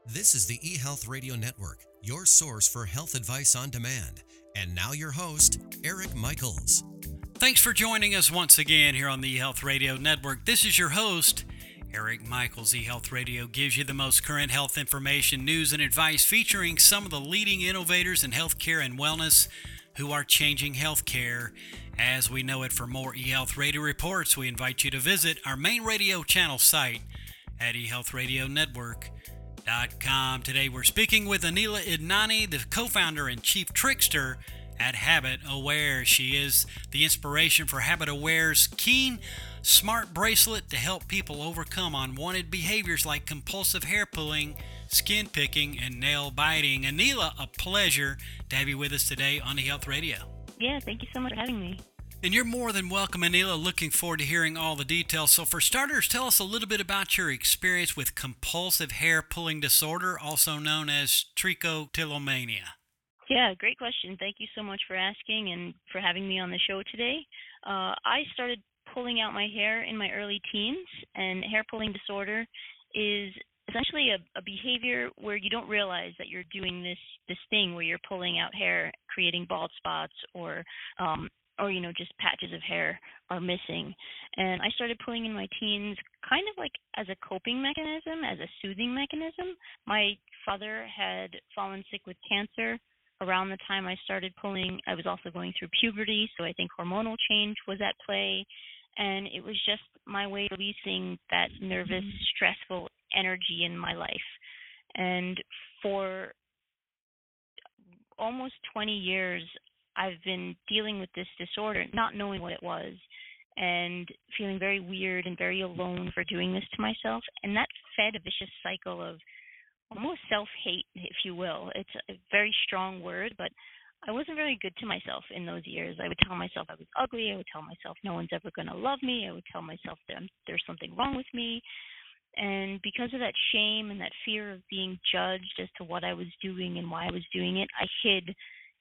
This is the eHealth Radio Network, your source for health advice on demand. And now your host, Eric Michaels. Thanks for joining us once again here on the eHealth Radio Network. This is your host, Eric Michaels. eHealth Radio gives you the most current health information, news, and advice featuring some of the leading innovators in healthcare and wellness who are changing healthcare as we know it. For more eHealth Radio reports, we invite you to visit our main radio channel site at eHealthRadioNetwork.com. Today we're speaking with Anila Idnani, the co-founder and chief trickster at Habit Aware. She is the inspiration for Habit Aware's Keen Smart Bracelet to help people overcome unwanted behaviors like compulsive hair pulling, skin picking, and nail biting. Anila, a pleasure to have you with us today on eHealth Radio. Yeah, thank you so much for having me. And you're more than welcome, Anila. Looking forward to hearing all the details. So for starters, tell us a little bit about your experience with compulsive hair pulling disorder, also known as trichotillomania. Yeah, great question. Thank you so much for asking and for having me on the show today. I started pulling out my hair in my early teens, and hair pulling disorder is essentially a behavior where you don't realize that you're doing this thing where you're pulling out hair, creating bald spots, or just patches of hair are missing. And I started pulling in my teens kind of like as a coping mechanism, as a soothing mechanism. My father had fallen sick with cancer around the time I started pulling. I was also going through puberty, so I think hormonal change was at play. And it was just my way of releasing that nervous, stressful energy in my life. And for almost 20 years, I've been dealing with this disorder, not knowing what it was, and feeling very weird and very alone for doing this to myself. And that fed a vicious cycle of almost self-hate, if you will. It's a very strong word, but I wasn't very good to myself in those years. I would tell myself I was ugly. I would tell myself no one's ever going to love me. I would tell myself that there's something wrong with me. And because of that shame and that fear of being judged as to what I was doing and why I was doing it, I hid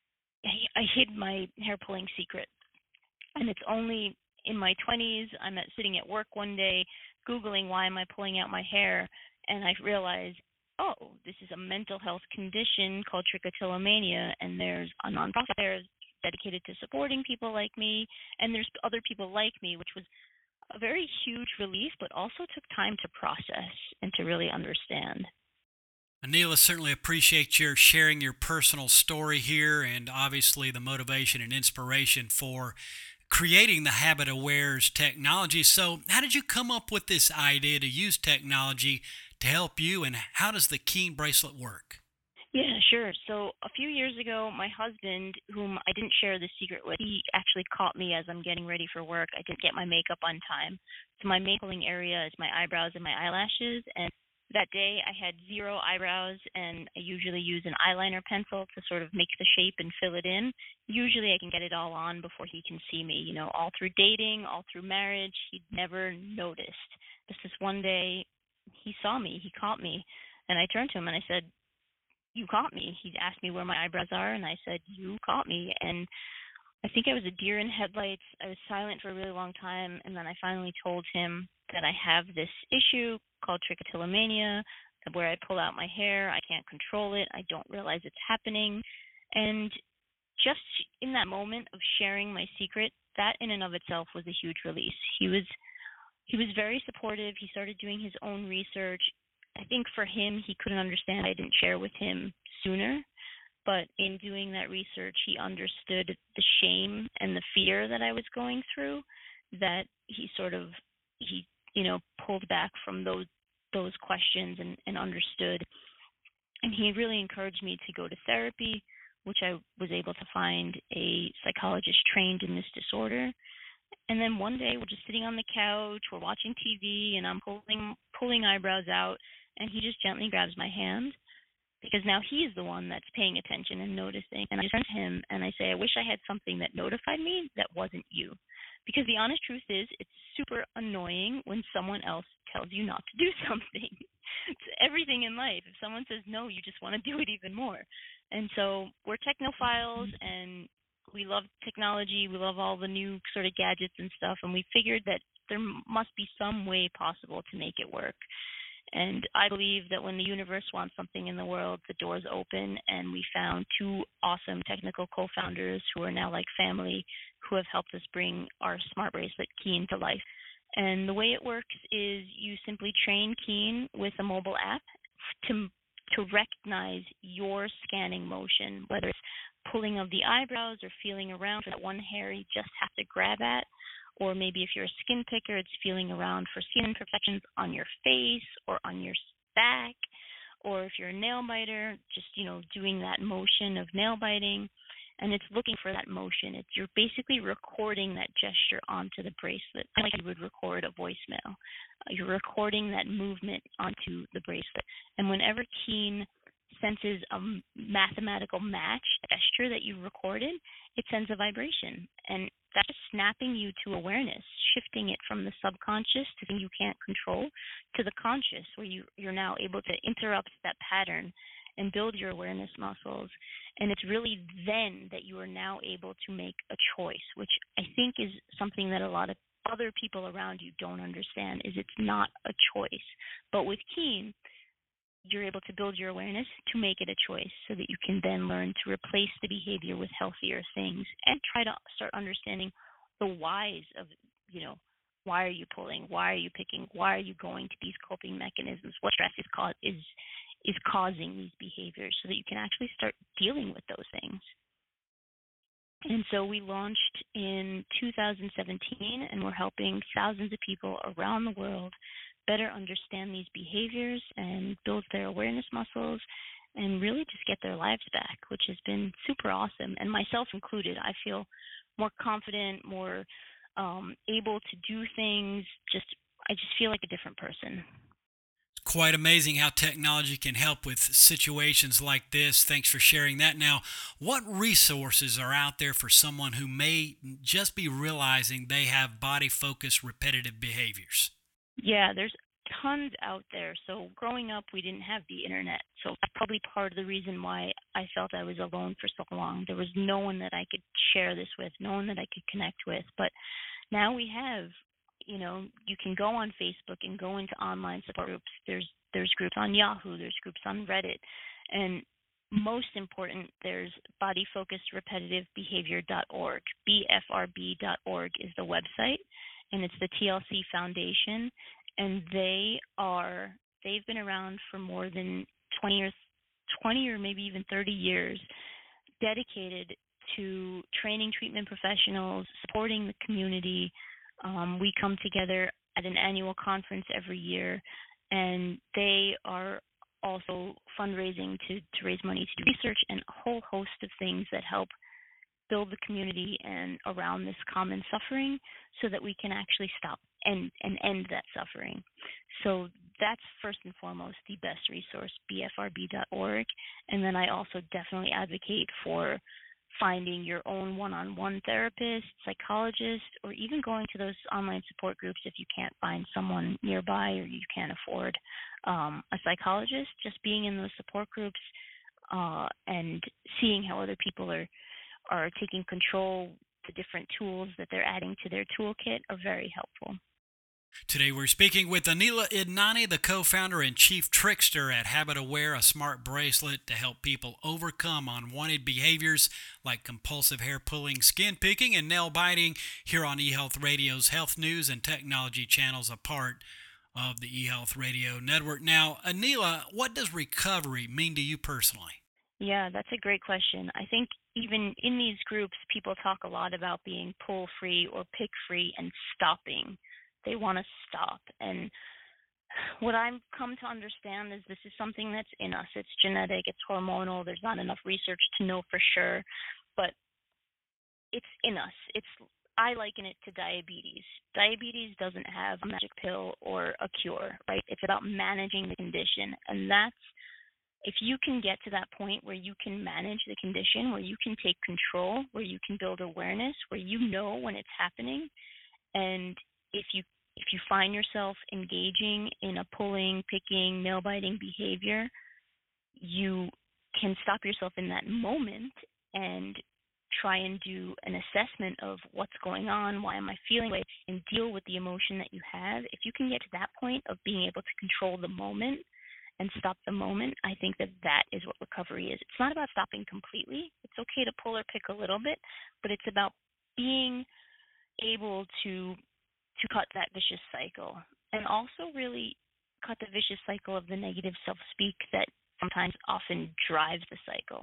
my hair pulling secret. And it's only in my 20s, I'm sitting at work one day, Googling why am I pulling out my hair, and I realized, oh, this is a mental health condition called trichotillomania, and there's a nonprofit there dedicated to supporting people like me, and there's other people like me, which was a very huge relief, but also took time to process and to really understand. Anila, certainly appreciate your sharing your personal story here, and obviously the motivation and inspiration for creating the Habit Aware's technology. So how did you come up with this idea to use technology to help you, and how does the Keen bracelet work? Yeah, sure. So a few years ago, my husband, whom I didn't share the secret with, he actually caught me as I'm getting ready for work. I didn't get my makeup on time. So my main pulling area is my eyebrows and my eyelashes, and that day I had zero eyebrows, and I usually use an eyeliner pencil to sort of make the shape and fill it in. Usually I can get it all on before he can see me. All through dating, all through marriage, he'd never noticed. Just this one day, he saw me, he caught me, and I turned to him and I said, "You caught me." He asked me where my eyebrows are, and I said, "You caught me." And I think I was a deer in headlights. I was silent for a really long time, and then I finally told him that I have this issue called trichotillomania, where I pull out my hair, I can't control it, I don't realize it's happening. And just in that moment of sharing my secret, that in and of itself was a huge release. He was very supportive. He started doing his own research. I think for him, he couldn't understand I didn't share with him sooner. But in doing that research, he understood the shame and the fear that I was going through, that he pulled back from those questions and understood. And he really encouraged me to go to therapy, which I was able to find a psychologist trained in this disorder. And then one day we're just sitting on the couch, we're watching TV, and I'm pulling eyebrows out, and he just gently grabs my hand, because now he's the one that's paying attention and noticing. And I turn to him and I say, "I wish I had something that notified me that wasn't you." Because the honest truth is, it's super annoying when someone else tells you not to do something. It's everything in life. If someone says no, you just want to do it even more. And so we're technophiles, and we love technology. We love all the new sort of gadgets and stuff. And we figured that there must be some way possible to make it work. And I believe that when the universe wants something in the world, the doors open. And we found two awesome technical co-founders who are now like family, who have helped us bring our smart bracelet Keen to life. And the way it works is you simply train Keen with a mobile app to recognize your scanning motion, whether it's pulling of the eyebrows or feeling around for that one hair you just have to grab at, or maybe if you're a skin picker, it's feeling around for skin imperfections on your face or on your back, or if you're a nail biter, just doing that motion of nail biting, and it's looking for that motion. You're basically recording that gesture onto the bracelet, like you would record a voicemail. You're recording that movement onto the bracelet, and whenever Keen senses a mathematical match gesture that you recorded, it sends a vibration, and that's just snapping you to awareness, shifting it from the subconscious to thing you can't control to the conscious, where you're now able to interrupt that pattern and build your awareness muscles. And it's really then that you are now able to make a choice, which I think is something that a lot of other people around you don't understand, is it's not a choice. But with Keen, you're able to build your awareness to make it a choice so that you can then learn to replace the behavior with healthier things and try to start understanding the whys of, why are you pulling? Why are you picking? Why are you going to these coping mechanisms? What stress is causing these behaviors, so that you can actually start dealing with those things. And so we launched in 2017, and we're helping thousands of people around the world better understand these behaviors and build their awareness muscles and really just get their lives back, which has been super awesome. And myself included, I feel more confident, more able to do things. I just feel like a different person. Quite amazing how technology can help with situations like this. Thanks for sharing that. Now, what resources are out there for someone who may just be realizing they have body-focused repetitive behaviors? Yeah, there's tons out there. So growing up, we didn't have the internet. So that's probably part of the reason why I felt I was alone for so long. There was no one that I could share this with, no one that I could connect with. But now we have, you can go on Facebook and go into online support groups. There's groups on Yahoo, there's groups on Reddit, and most important, there's bodyfocusedrepetitivebehavior.org. BFRB.org is the website, and it's the TLC Foundation, and they've been around for more than 20 or maybe even 30 years, dedicated to training treatment professionals, supporting the community. We come together at an annual conference every year, and they are also fundraising to raise money to do research and a whole host of things that help build the community and around this common suffering, so that we can actually stop and end that suffering. So that's first and foremost the best resource, bfrb.org. And then I also definitely advocate for finding your own one-on-one therapist, psychologist, or even going to those online support groups if you can't find someone nearby or you can't afford a psychologist. Just being in those support groups and seeing how other people are taking control, the different tools that they're adding to their toolkit are very helpful. Today we're speaking with Anila Idnani, the co-founder and chief trickster at Habit Aware, a smart bracelet to help people overcome unwanted behaviors like compulsive hair pulling, skin picking, and nail biting, here on eHealth Radio's Health News and Technology channels, a part of the eHealth Radio Network. Now, Anila, what does recovery mean to you personally? Yeah, that's a great question. I think even in these groups, people talk a lot about being pull-free or pick-free and stopping. They want to stop. And what I've come to understand is this is something that's in us. It's genetic, it's hormonal. There's not enough research to know for sure, but it's in us. I liken it to diabetes. Diabetes doesn't have a magic pill or a cure, right? It's about managing the condition. And if you can get to that point where you can manage the condition, where you can take control, where you can build awareness, where you know when it's happening, and if you find yourself engaging in a pulling, picking, nail biting behavior, you can stop yourself in that moment and try and do an assessment of what's going on, why am I feeling this, and deal with the emotion that you have, if you can get to that point of being able to control the moment and stop the moment, I think that that is what recovery is. It's not about stopping completely. It's okay to pull or pick a little bit, but it's about being able to cut that vicious cycle, and also really cut the vicious cycle of the negative self-speak that sometimes often drives the cycle,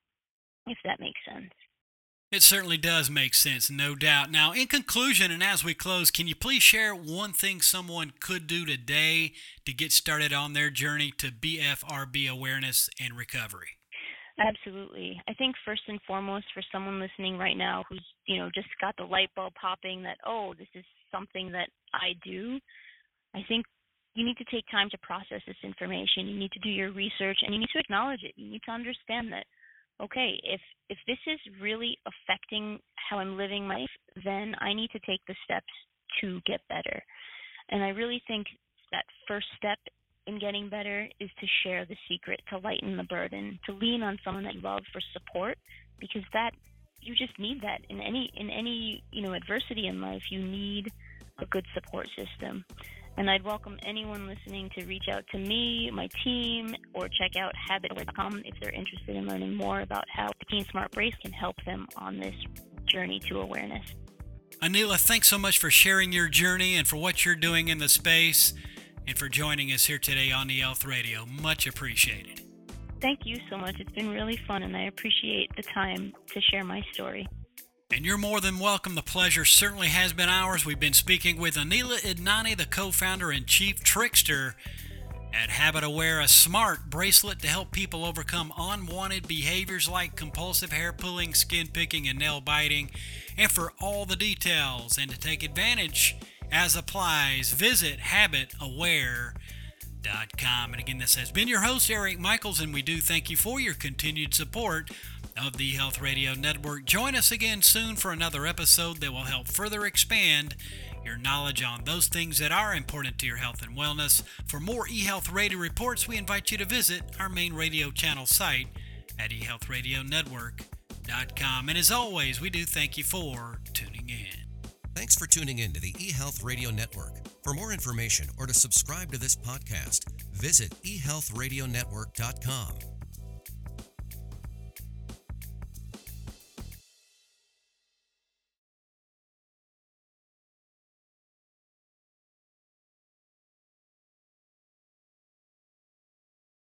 if that makes sense. It certainly does make sense, no doubt. Now, in conclusion, and as we close, can you please share one thing someone could do today to get started on their journey to BFRB awareness and recovery? Absolutely. I think first and foremost, for someone listening right now who's, just got the light bulb popping that, oh, this is something that I do, I think you need to take time to process this information. You need to do your research, and you need to acknowledge it. You need to understand that, okay, if this is really affecting how I'm living my life, then I need to take the steps to get better. And I really think that first step in getting better is to share the secret, to lighten the burden, to lean on someone that you love for support, because that you just need that in any adversity in life. You need a good support system. And I'd welcome anyone listening to reach out to me, my team, or check out habitaware.com if they're interested in learning more about how the Keen Smart Brace can help them on this journey to awareness. Anila, thanks so much for sharing your journey and for what you're doing in the space, and for joining us here today on eHealth Radio. Much appreciated. Thank you so much. It's been really fun, and I appreciate the time to share my story. And you're more than welcome. The pleasure certainly has been ours. We've been speaking with Anila Idnani, the co-founder and chief trickster at HabitAware, a smart bracelet to help people overcome unwanted behaviors like compulsive hair pulling, skin picking, and nail biting. And for all the details and to take advantage as applies, visit habitaware.com. And again, this has been your host, Eric Michaels, and we do thank you for your continued support of the eHealth Radio Network. Join us again soon for another episode that will help further expand your knowledge on those things that are important to your health and wellness. For more eHealth Radio reports, we invite you to visit our main radio channel site at eHealthRadioNetwork.com. And as always, we do thank you for tuning in. Thanks for tuning in to the eHealth Radio Network. For more information or to subscribe to this podcast, visit eHealthRadioNetwork.com.